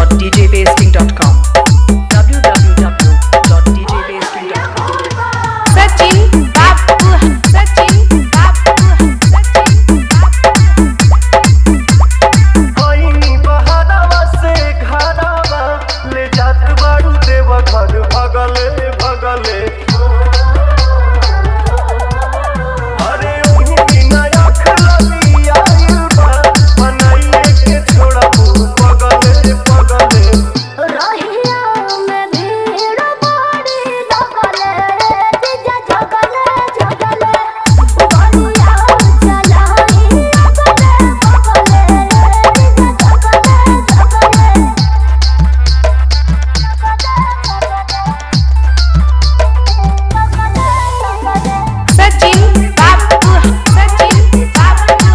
www.djbasking.com www.djbasking.com Sachin बापू सचिन बापू सचिन कोई बहारावा से घरावा ले जात बाड़ू देव घर भगले भगले अरे उन्हीं बिना आँख लगी आइल बा बनाइए के छोड़ा मुँह पगले पगले रहिया में भीड़ बड़ी लगले जीजा जगले जगले बढ़िया चलाई अगले बगले जीजा जगले जगले सचिन बापू सचिन बापू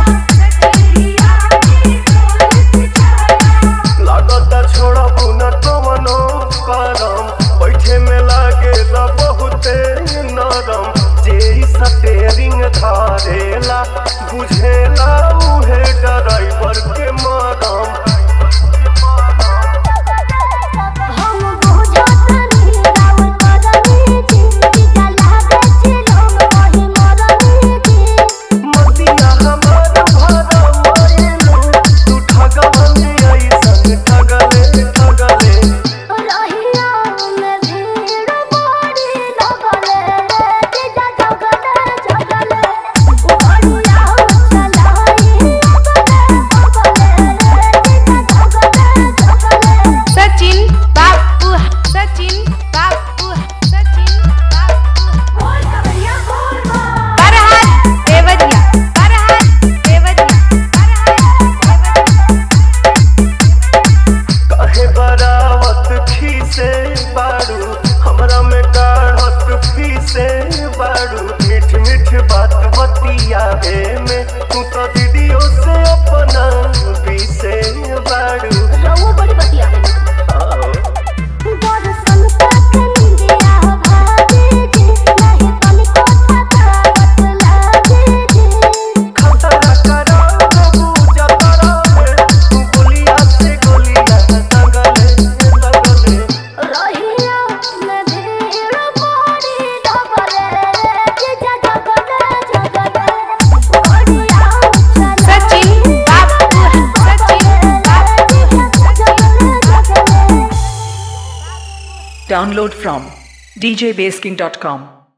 लागता छोड़ा पुना कवनो करम बैठे में लागेला बहुते नरम जे स्टेरिंग धारेला बुझेला उहे ड्राइवर के मरम हम बुझतनी राउर करनी जी जीजा लागे छिलोम वही मरनी जी मतिया हमार भरा मायलू तू ठगवन ऐसन ठगले ठगले रहिया में भीड़ बड़ी लगले जीजा जगले जगले बढ़िया चलाई अगले बगले जीजा जगले जगले सचिन बापू सचिन बापू सचिन बापू बोल कवरिया बोल फरहाद देवरिया फरहाद देवरिया काहे बरावत खीसे बाड़ू हमरा में काढ़त फीसे बाड़ू मीठ मीठ बात बतियावे में तू तो दीदियों से अपना पीसे बाड़ू रहो बड़ी बतिया आओ। दर्शन करके निंदिया भागे जी नहीं तनिको थकावत लागे जी खतरा करा प्रभु जतरा में तू गोलिया से गोलिया दगले दगले रहिया में भीड़ बड़ी लगले जीजा जगले जगले बढ़िया सचिन बापू सचिन बापू जगले Download from djbasking.com